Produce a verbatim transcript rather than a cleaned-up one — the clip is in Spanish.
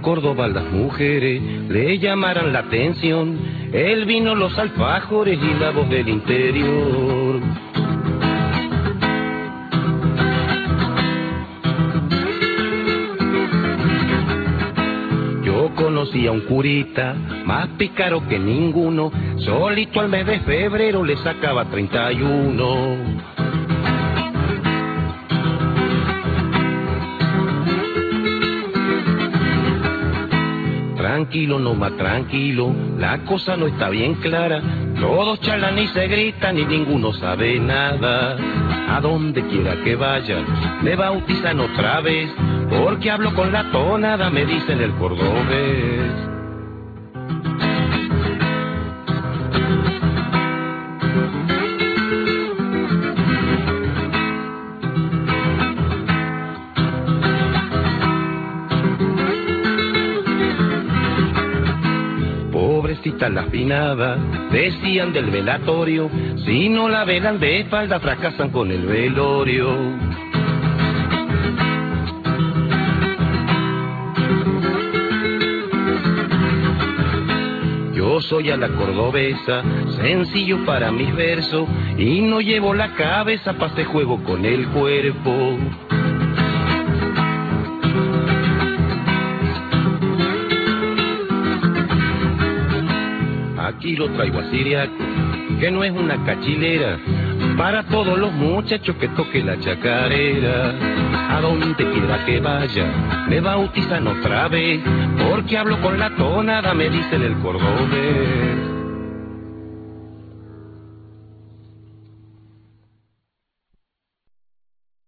Córdoba las mujeres le llamarán la atención el vino, los alfajores y la voz del interior. Yo conocí a un curita más pícaro que ninguno, solito al mes de febrero le sacaba treinta y uno. Tranquilo, no más tranquilo, la cosa no está bien clara. Todos charlan y se gritan y ninguno sabe nada. A donde quiera que vaya, me bautizan otra vez, porque hablo con la tonada, me dicen el cordobés. Pobrecita la finada, decían del velatorio, si no la velan de espalda fracasan con el velorio. Yo soy a la cordobesa, sencillo para mis versos, y no llevo la cabeza pa' este juego con el cuerpo. Aquí lo traigo a Siriaco, que no es una cachilera, para todos los muchachos que toque la chacarera. A donde quiera que vaya, me bautizan otra vez, porque hablo con la tonada, me dicen el cordobés.